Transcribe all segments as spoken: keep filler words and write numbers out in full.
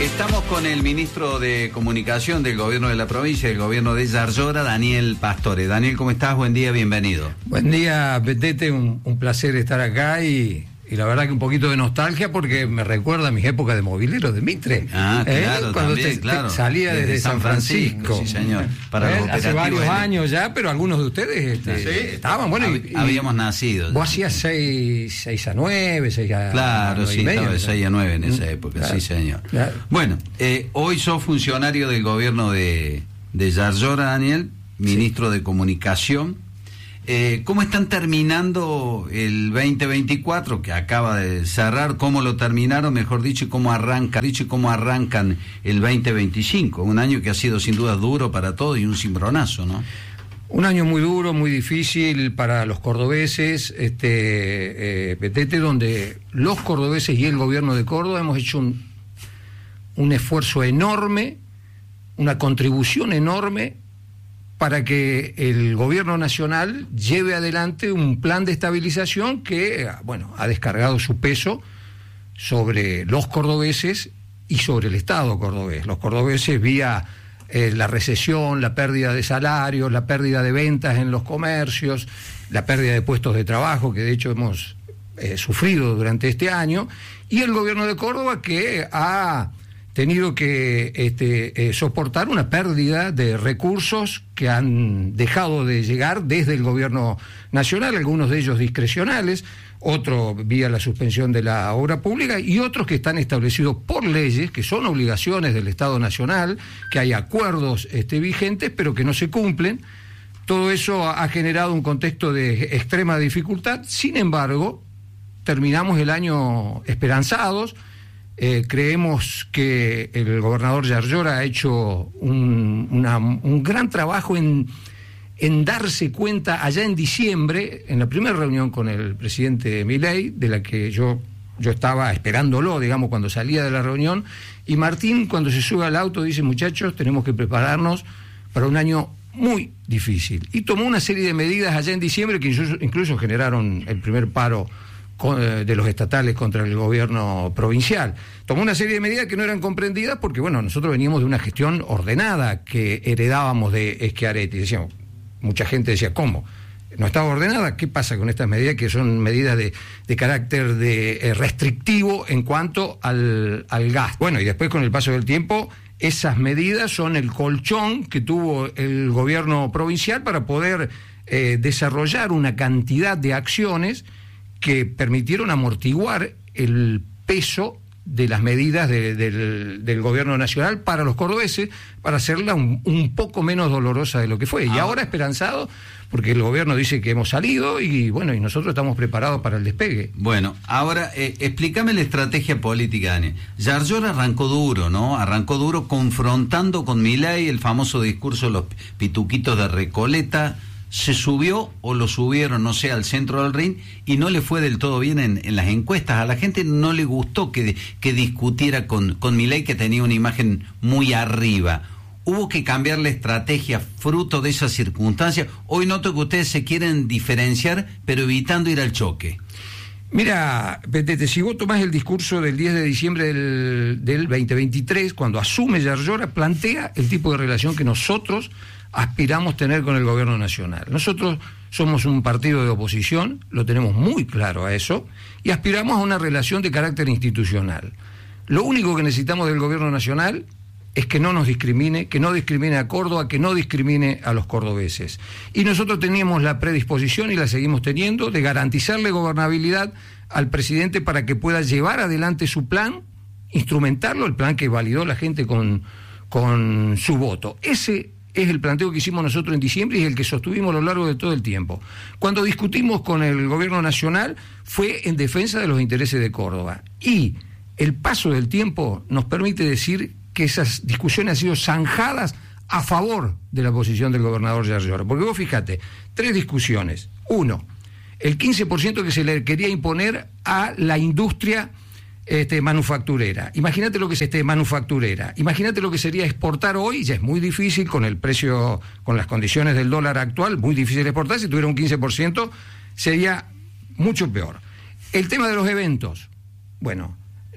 Estamos con el ministro de Comunicación del Gobierno de la provincia, del Gobierno de Yarlora, Daniel Pastore. Daniel, ¿cómo estás? Buen día, bienvenido. Buen día, Petete, un, un placer estar acá y, y la verdad que un poquito de nostalgia porque me recuerda a mis épocas de movilero de Mitre. Ah, claro, ¿eh? Cuando también, te, claro. te salía desde, desde San Francisco. Francisco. Sí, señor. Para ¿Eh? los Hace varios de... años ya, pero algunos de ustedes este, sí, estaban, bueno, hab, y, habíamos nacido. Vos hacías seis a nueve, seis a Claro, sí, media, estaba de seis a nueve en esa mm, época, claro, sí, señor. Claro. Bueno, eh, hoy sos funcionario del Gobierno de, de Yarlora, Daniel, ministro sí. de Comunicación. Eh, ¿Cómo están terminando el veinte veinticuatro que acaba de cerrar? ¿Cómo lo terminaron, mejor dicho, y cómo arranca, dicho, y cómo arrancan el veinte veinticinco? Un año que ha sido sin duda duro para todos y un cimbronazo, ¿no? Un año muy duro, muy difícil para los cordobeses, este, eh, Petete, donde los cordobeses y el gobierno de Córdoba hemos hecho un, un esfuerzo enorme, una contribución enorme para que el gobierno nacional lleve adelante un plan de estabilización que, bueno, ha descargado su peso sobre los cordobeses y sobre el Estado cordobés. Los cordobeses vía eh, la recesión, la pérdida de salarios, la pérdida de ventas en los comercios, la pérdida de puestos de trabajo, que de hecho hemos eh, sufrido durante este año, y el gobierno de Córdoba que ha tenido que este, eh, soportar una pérdida de recursos que han dejado de llegar desde el gobierno nacional, algunos de ellos discrecionales, otros vía la suspensión de la obra pública y otros que están establecidos por leyes, que son obligaciones del Estado Nacional, que hay acuerdos este, vigentes, pero que no se cumplen. Todo eso ha generado un contexto de extrema dificultad. Sin embargo, terminamos el año esperanzados. Eh, creemos que el gobernador Yarlora ha hecho un, una, un gran trabajo en, en darse cuenta allá en diciembre, en la primera reunión con el presidente Milei, de la que yo, yo estaba esperándolo, digamos, cuando salía de la reunión, y Martín, cuando se sube al auto, dice: muchachos, tenemos que prepararnos para un año muy difícil. Y tomó una serie de medidas allá en diciembre que incluso, incluso generaron el primer paro de los estatales contra el gobierno provincial. Tomó una serie de medidas que no eran comprendidas porque, bueno, nosotros veníamos de una gestión ordenada que heredábamos de Schiaretti. Decíamos, mucha gente decía, ¿cómo? ¿No estaba ordenada? ¿Qué pasa con estas medidas que son medidas de, de carácter de, eh, restrictivo en cuanto al, al gas? Bueno, y después con el paso del tiempo, esas medidas son el colchón que tuvo el gobierno provincial para poder eh, desarrollar una cantidad de acciones que permitieron amortiguar el peso de las medidas de, de, del, del gobierno nacional para los cordobeses, para hacerla un, un poco menos dolorosa de lo que fue. Ah. Y ahora esperanzado, porque el gobierno dice que hemos salido y bueno, y nosotros estamos preparados para el despegue. Bueno, ahora eh, explícame la estrategia política, Dani. Yarlora arrancó duro, ¿no? Arrancó duro confrontando con Milei el famoso discurso de los pituquitos de Recoleta. Se subió o lo subieron, no sé, al centro del ring y no le fue del todo bien en, en las encuestas. A la gente no le gustó que, que discutiera con, con Milei, que tenía una imagen muy arriba. Hubo que cambiar la estrategia fruto de esa circunstancia. Hoy noto que ustedes se quieren diferenciar, pero evitando ir al choque. Mira, Petete, si vos tomás el discurso del diez de diciembre del, del veinte veintitrés, cuando asume Yarlora, plantea el tipo de relación que nosotros aspiramos tener con el gobierno nacional. Nosotros somos un partido de oposición, lo tenemos muy claro a eso, y aspiramos a una relación de carácter institucional. Lo único que necesitamos del gobierno nacional es que no nos discrimine, que no discrimine a Córdoba, que no discrimine a los cordobeses. Y nosotros teníamos la predisposición, y la seguimos teniendo, de garantizarle gobernabilidad al presidente para que pueda llevar adelante su plan, instrumentarlo, el plan que validó la gente con, con su voto. Ese es el planteo que hicimos nosotros en diciembre y el que sostuvimos a lo largo de todo el tiempo. Cuando discutimos con el gobierno nacional fue en defensa de los intereses de Córdoba. Y el paso del tiempo nos permite decir que esas discusiones han sido zanjadas a favor de la posición del gobernador Yarlora. Porque vos fíjate, tres discusiones. Uno, el quince por ciento que se le quería imponer a la industria Este, manufacturera. Imagínate lo que es este, manufacturera. Imagínate lo que sería exportar hoy, ya es muy difícil con el precio, con las condiciones del dólar actual, muy difícil exportar. Si tuviera un quince por ciento sería mucho peor. El tema de los eventos. Bueno,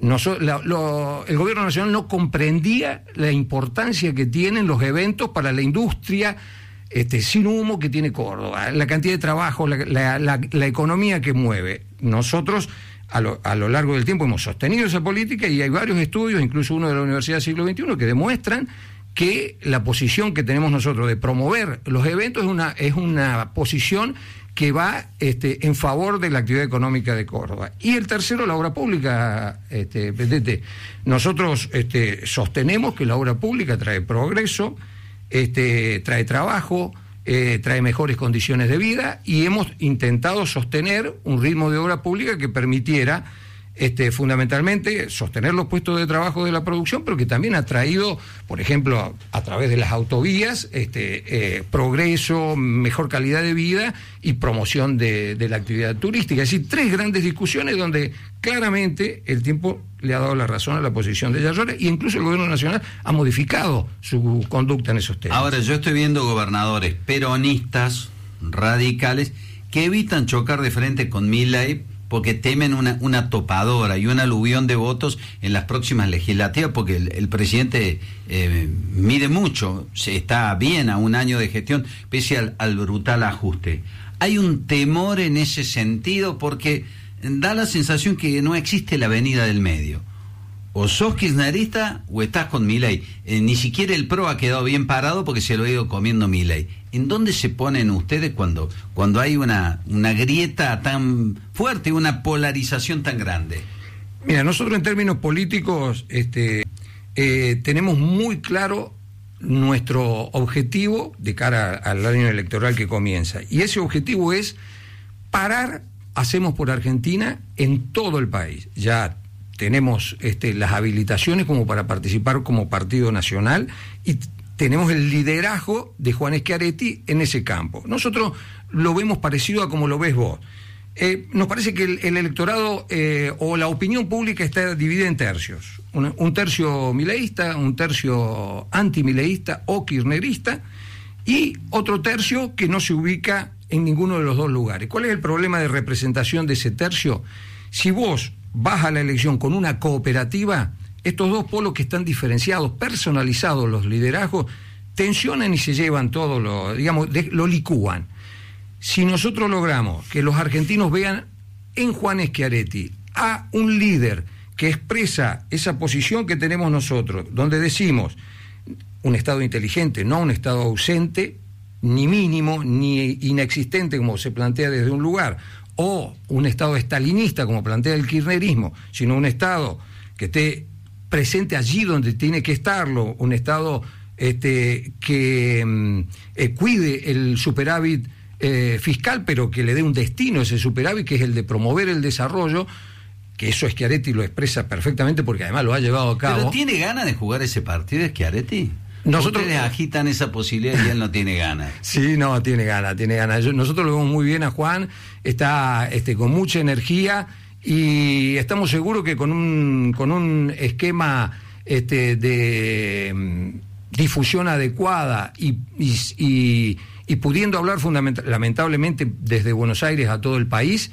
Noso- la- lo- el gobierno nacional no comprendía la importancia que tienen los eventos para la industria este, sin humo que tiene Córdoba, la cantidad de trabajo, la, la, la, la economía que mueve. Nosotros a lo, a lo largo del tiempo hemos sostenido esa política y hay varios estudios, incluso uno de la Universidad del Siglo veintiuno, que demuestran que la posición que tenemos nosotros de promover los eventos es una, es una posición que va este, en favor de la actividad económica de Córdoba. Y el tercero, la obra pública, este, Petete. Nosotros este, sostenemos que la obra pública trae progreso, este, trae trabajo, eh, trae mejores condiciones de vida, y hemos intentado sostener un ritmo de obra pública que permitiera Este, fundamentalmente sostener los puestos de trabajo de la producción, pero que también ha traído, por ejemplo, a, a través de las autovías, este, eh, progreso, mejor calidad de vida y promoción de, de la actividad turística. Es decir, tres grandes discusiones donde claramente el tiempo le ha dado la razón a la posición de Yarlora, y incluso el gobierno nacional ha modificado su conducta en esos temas. Ahora, yo estoy viendo gobernadores peronistas, radicales, que evitan chocar de frente con Milei porque temen una, una topadora y un aluvión de votos en las próximas legislativas, porque el, el presidente eh, mide mucho, se está bien a un año de gestión, pese al, al brutal ajuste. Hay un temor en ese sentido, porque da la sensación que no existe la avenida del medio. O sos kirchnerista o estás con Milei. Eh, ni siquiera el PRO ha quedado bien parado porque se lo ha ido comiendo Milei. ¿En dónde se ponen ustedes cuando, cuando hay una, una grieta tan fuerte, una polarización tan grande? Mira, nosotros en términos políticos este, eh, tenemos muy claro nuestro objetivo de cara al año electoral que comienza. Y ese objetivo es parar Hacemos por Argentina en todo el país. Ya tenemos este, las habilitaciones como para participar como partido nacional y tenemos el liderazgo de Juan Schiaretti en ese campo. Nosotros lo vemos parecido a como lo ves vos. Eh, nos parece que el, el electorado eh, o la opinión pública está dividida en tercios. Un, un tercio mileísta, un tercio antimileísta o kirchnerista y otro tercio que no se ubica en ninguno de los dos lugares. ¿Cuál es el problema de representación de ese tercio? Si vos vas a la elección con una cooperativa, estos dos polos que están diferenciados, personalizados los liderazgos, tensionan y se llevan todo lo, digamos, de, lo licúan. Si nosotros logramos que los argentinos vean en Juan Schiaretti a un líder que expresa esa posición que tenemos nosotros, donde decimos un Estado inteligente, no un Estado ausente, ni mínimo, ni inexistente como se plantea desde un lugar, o un Estado estalinista como plantea el kirchnerismo, sino un Estado que esté presente allí donde tiene que estarlo, un Estado este, que eh, cuide el superávit eh, fiscal, pero que le dé un destino a ese superávit, que es el de promover el desarrollo, que eso Schiaretti lo expresa perfectamente porque además lo ha llevado a cabo. ¿Pero tiene ganas de jugar ese partido Schiaretti? Nosotros Ustedes agitan esa posibilidad y él no tiene ganas. Sí, no, tiene ganas, tiene ganas. Yo, nosotros lo vemos muy bien a Juan, está este, con mucha energía y estamos seguros que con un, con un esquema este, de um, difusión adecuada y, y, y, y pudiendo hablar fundamental, lamentablemente desde Buenos Aires a todo el país,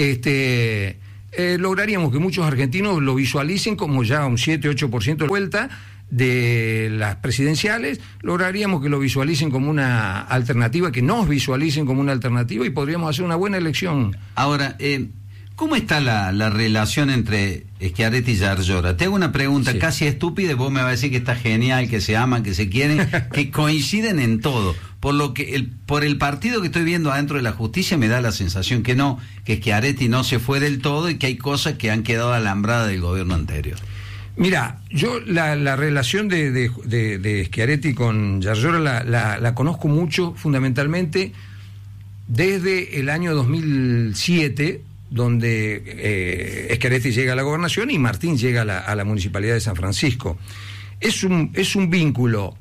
este, eh, lograríamos que muchos argentinos lo visualicen como ya un siete ocho por ciento de vuelta de las presidenciales, lograríamos que lo visualicen como una alternativa, que nos visualicen como una alternativa y podríamos hacer una buena elección. Ahora, eh, ¿cómo está la, la relación entre Schiaretti y Yarlora? Te hago una pregunta sí. casi estúpida y vos me vas a decir que está genial, que se aman, que se quieren, que coinciden en todo. Por lo que el, por el partido que estoy viendo adentro de la justicia me da la sensación que no, que Schiaretti no se fue del todo y que hay cosas que han quedado alambradas del gobierno anterior. Mira, yo la, la relación de, de, de, de Schiaretti con Yarlora la, la, la conozco mucho, fundamentalmente desde el año dos mil siete, donde eh, Schiaretti llega a la gobernación y Martín llega a la, a la municipalidad de San Francisco. Es un, es un vínculo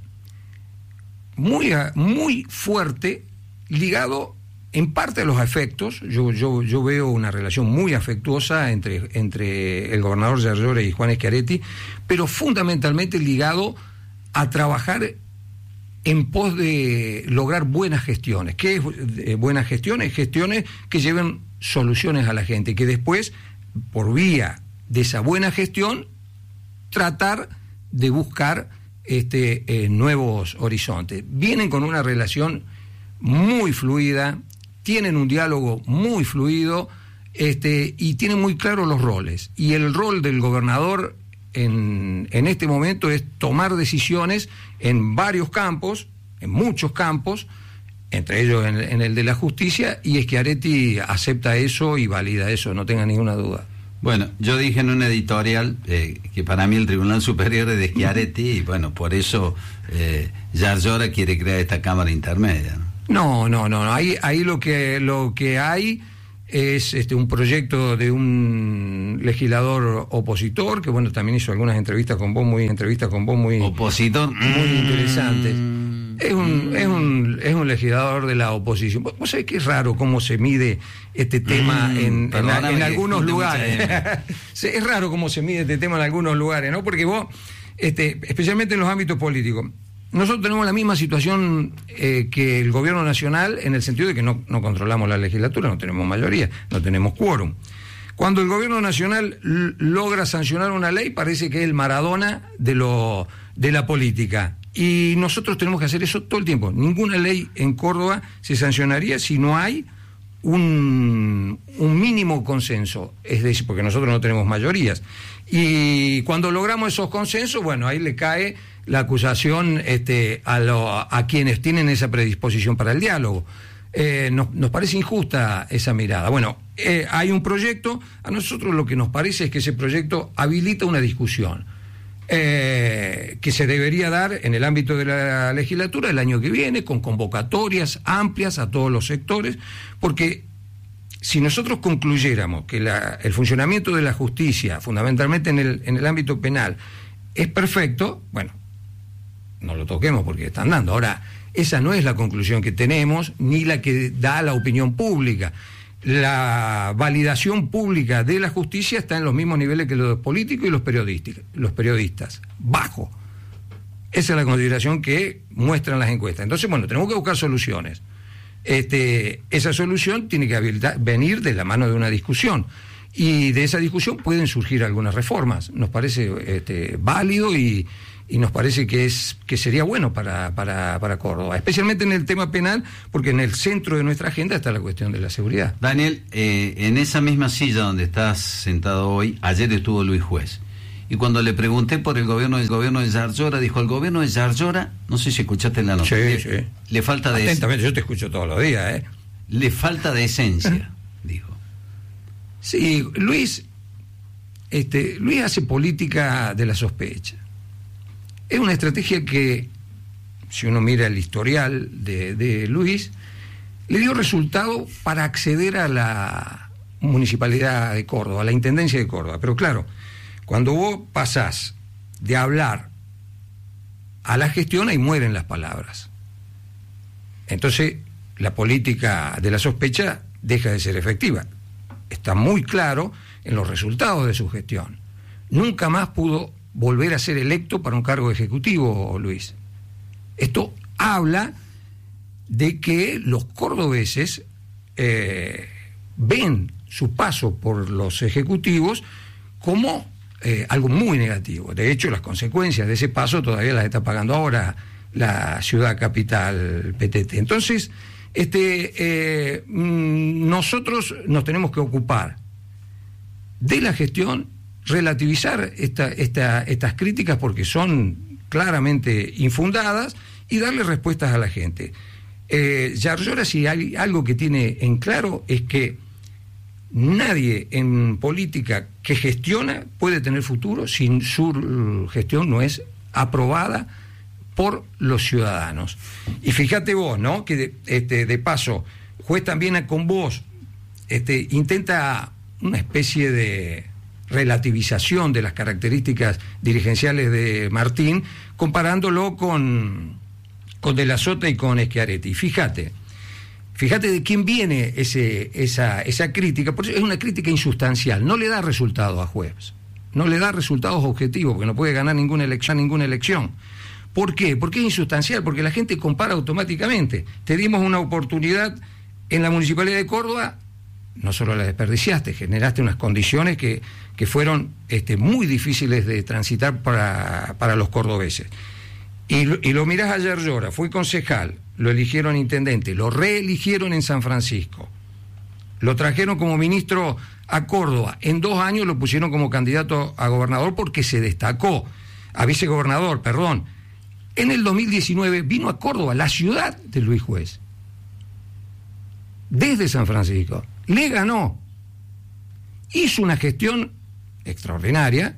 muy, muy fuerte, ligado en parte a los afectos. Yo, yo, yo veo una relación muy afectuosa entre, entre el gobernador Yarlora y Juan Schiaretti, pero fundamentalmente ligado a trabajar en pos de lograr buenas gestiones. ¿Qué es eh, buenas gestiones? Gestiones que lleven soluciones a la gente, que después, por vía de esa buena gestión, tratar de buscar este, eh, nuevos horizontes. Vienen con una relación muy fluida, tienen un diálogo muy fluido, este, y tienen muy claros los roles. Y el rol del gobernador en, en este momento es tomar decisiones en varios campos, en muchos campos, entre ellos en, en el de la justicia, y Schiaretti acepta eso y valida eso, no tenga ninguna duda. Bueno, yo dije en un editorial eh, que para mí el Tribunal Superior es de Schiaretti, y bueno, por eso eh, Yarlora quiere crear esta Cámara Intermedia, ¿no? No, no, no, ahí, ahí lo que lo que hay es este un proyecto de un legislador opositor, que bueno, también hizo algunas entrevistas con vos, muy entrevistas con vos muy opositor muy interesantes. Es un, es un es un legislador de la oposición. Vos sabés que es raro cómo se mide este tema mm, en, en, en algunos lugares. Es raro cómo se mide este tema en algunos lugares, ¿no? Porque vos, este, especialmente en los ámbitos políticos, nosotros tenemos la misma situación eh, que el gobierno nacional, en el sentido de que no, no controlamos la legislatura, no tenemos mayoría, no tenemos quórum. Cuando el gobierno nacional l- logra sancionar una ley, parece que es el Maradona de, lo, de la política. Y nosotros tenemos que hacer eso todo el tiempo. Ninguna ley en Córdoba se sancionaría si no hay un, un mínimo consenso, es decir, porque nosotros no tenemos mayorías. Y cuando logramos esos consensos, bueno, ahí le cae la acusación este, a, lo, a quienes tienen esa predisposición para el diálogo. Eh, nos, nos parece injusta esa mirada. Bueno, eh, hay un proyecto, a nosotros lo que nos parece es que ese proyecto habilita una discusión eh, que se debería dar en el ámbito de la legislatura el año que viene, con convocatorias amplias a todos los sectores, porque si nosotros concluyéramos que la, el funcionamiento de la justicia, fundamentalmente en el, en el ámbito penal, es perfecto, bueno, no lo toquemos porque están dando. Ahora, esa no es la conclusión que tenemos, ni la que da la opinión pública. La validación pública de la justicia está en los mismos niveles que los políticos y los periodistas, los periodistas, bajo. Esa es la consideración que muestran las encuestas. Entonces, bueno, tenemos que buscar soluciones. Este, esa solución tiene que habilitar, venir de la mano de una discusión. Y de esa discusión pueden surgir algunas reformas. Nos parece este, válido y, y nos parece que es que sería bueno para, para, para Córdoba, especialmente en el tema penal, porque en el centro de nuestra agenda está la cuestión de la seguridad. Daniel, eh, en esa misma silla donde estás sentado hoy, ayer estuvo Luis Juez. Y cuando le pregunté por el gobierno del gobierno de Yarlora, dijo, el gobierno de Yarlora, no sé si escuchaste la nota, sí, le, sí. le falta de... Atentamente, yo te escucho todos los días, ¿eh? Le falta de esencia, dijo. Sí, Luis, este, Luis hace política de la sospecha. Es una estrategia que, si uno mira el historial de, de Luis, le dio resultado para acceder a la municipalidad de Córdoba, a la intendencia de Córdoba. Pero claro, cuando vos pasás de hablar a la gestión, ahí mueren las palabras. Entonces, la política de la sospecha deja de ser efectiva. Está muy claro en los resultados de su gestión. Nunca más pudo volver a ser electo para un cargo ejecutivo, Luis. Esto habla de que los cordobeses eh, ven su paso por los ejecutivos como eh, algo muy negativo. De hecho, las consecuencias de ese paso todavía las está pagando ahora la ciudad capital P T T. Entonces, este, eh, nosotros nos tenemos que ocupar de la gestión, relativizar esta, esta, estas críticas porque son claramente infundadas y darle respuestas a la gente. Eh, Yarlora, si hay algo que tiene en claro, es que nadie en política que gestiona puede tener futuro si su gestión no es aprobada por los ciudadanos. Y fíjate vos, ¿no? Que de, este, de paso, Juez también con vos este, intenta una especie de relativización de las características dirigenciales de Martín, comparándolo con, con De la Sota y con Schiaretti. Fíjate, fíjate de quién viene ese, esa, esa crítica, porque es una crítica insustancial, no le da resultado a Juez, no le da resultados objetivos, porque no puede ganar ninguna elección, ninguna elección. ¿Por qué? Porque es insustancial, porque la gente compara automáticamente. Te dimos una oportunidad en la Municipalidad de Córdoba, no solo la desperdiciaste, generaste unas condiciones que, que fueron este, muy difíciles de transitar para, para los cordobeses. Y, y lo mirás a Yarlora, fue concejal, lo eligieron intendente, lo reeligieron en San Francisco, lo trajeron como ministro a Córdoba, en dos años lo pusieron como candidato a gobernador porque se destacó, a vicegobernador, perdón. En el dos mil diecinueve vino a Córdoba, la ciudad de Luis Juez, desde San Francisco, le ganó, hizo una gestión extraordinaria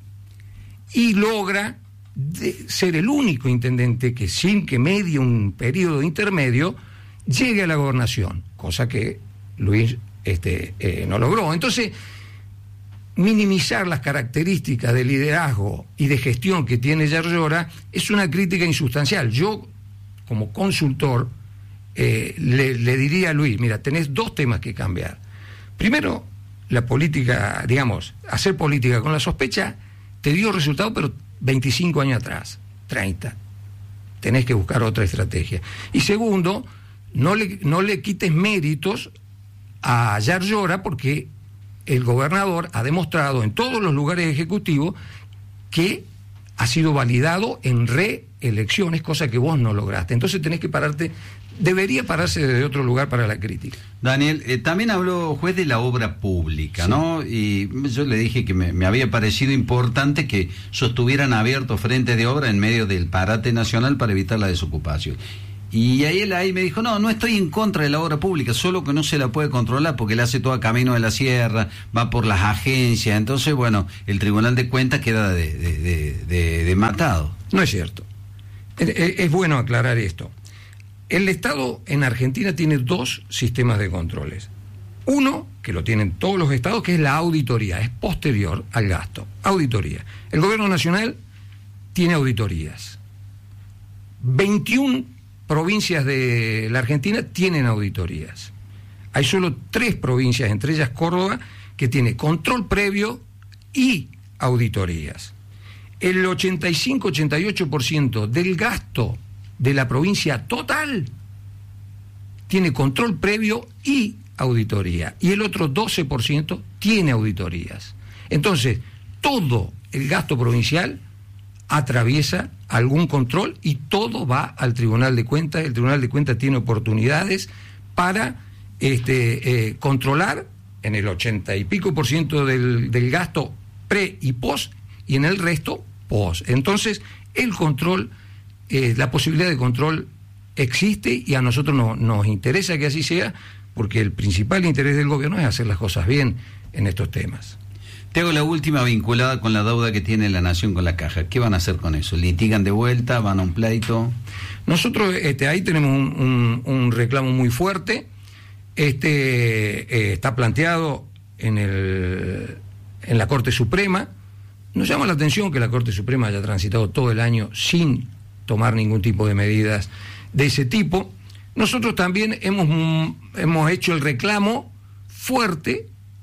y logra de ser el único intendente que sin que medie un periodo intermedio llegue a la gobernación, cosa que Luis este, eh, no logró. Entonces, minimizar las características de liderazgo y de gestión que tiene Yarlora es una crítica insustancial. Yo, como consultor, eh, le, le diría a Luis, mira, tenés dos temas que cambiar. Primero, la política, digamos, hacer política con la sospecha te dio resultado, pero veinticinco años atrás, treinta. Tenés que buscar otra estrategia. Y segundo, no le, no le quites méritos a Yarlora, porque el gobernador ha demostrado en todos los lugares ejecutivos que ha sido validado en reelecciones, cosa que vos no lograste. Entonces tenés que pararte, debería pararse desde otro lugar para la crítica. Daniel, eh, también habló Juez de la obra pública, sí, ¿no? Y yo le dije que me, me había parecido importante que sostuvieran abiertos frentes de obra en medio del parate nacional para evitar la desocupación. Y ahí él ahí me dijo, no, no estoy en contra de la obra pública, solo que no se la puede controlar porque él hace todo a Camino de la Sierra, va por las agencias, entonces, bueno, el Tribunal de Cuentas queda de, de, de, de, de matado. No es cierto. Es, es bueno aclarar esto. El Estado en Argentina tiene dos sistemas de controles. Uno, que lo tienen todos los estados, que es la auditoría, es posterior al gasto. Auditoría. El Gobierno Nacional tiene auditorías. veintiuna provincias de la Argentina tienen auditorías. Hay solo tres provincias, entre ellas Córdoba, que tiene control previo y auditorías. El ochenta y cinco a ochenta y ocho por ciento del gasto de la provincia total tiene control previo y auditoría. Y el otro doce por ciento tiene auditorías. Entonces, todo el gasto provincial atraviesa algún control y todo va al Tribunal de Cuentas. El Tribunal de Cuentas tiene oportunidades para este, eh, controlar en el ochenta y pico por ciento del, del gasto pre y post, y en el resto post. Entonces, el control, eh, la posibilidad de control existe y a nosotros no, nos interesa que así sea, porque el principal interés del gobierno es hacer las cosas bien en estos temas. Te hago la última vinculada con la deuda que tiene la Nación con la Caja. ¿Qué van a hacer con eso? ¿Litigan de vuelta? ¿Van a un pleito? Nosotros este, ahí tenemos un, un, un reclamo muy fuerte. Este eh, está planteado en, el, en la Corte Suprema. Nos llama la atención que la Corte Suprema haya transitado todo el año sin tomar ningún tipo de medidas de ese tipo. Nosotros también hemos, hemos hecho el reclamo fuerte,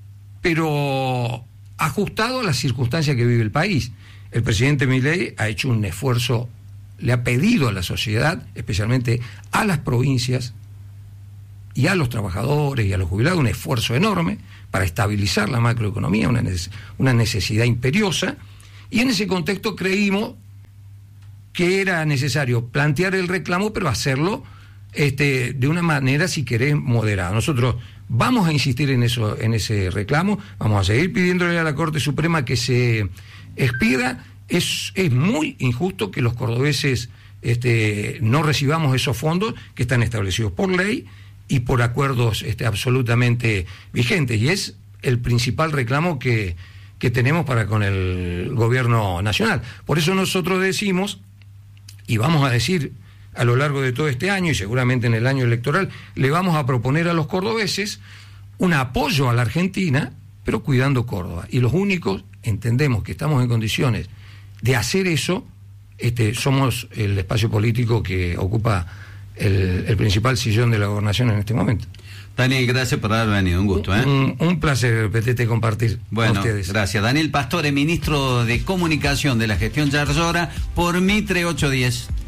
pero ajustado a las circunstancias que vive el país. El presidente Milei ha hecho un esfuerzo, le ha pedido a la sociedad, especialmente a las provincias y a los trabajadores y a los jubilados, un esfuerzo enorme para estabilizar la macroeconomía, una, neces- una necesidad imperiosa, y en ese contexto creímos que era necesario plantear el reclamo, pero hacerlo este, de una manera, si querés, moderada. Nosotros vamos a insistir en eso, en ese reclamo, vamos a seguir pidiéndole a la Corte Suprema que se expida. Es, es muy injusto que los cordobeses este, no recibamos esos fondos que están establecidos por ley y por acuerdos este, absolutamente vigentes, y es el principal reclamo que, que tenemos para con el gobierno nacional. Por eso nosotros decimos, y vamos a decir a lo largo de todo este año y seguramente en el año electoral, le vamos a proponer a los cordobeses un apoyo a la Argentina, pero cuidando Córdoba. Y los únicos, entendemos que estamos en condiciones de hacer eso, este, somos el espacio político que ocupa el, el principal sillón de la gobernación en este momento. Daniel, gracias por haber venido, un gusto. ¿eh? Un, un placer, Petete, compartir bueno, con ustedes. Gracias. Daniel Pastore, ministro de Comunicación de la gestión Yarlora, por Mitre ocho diez.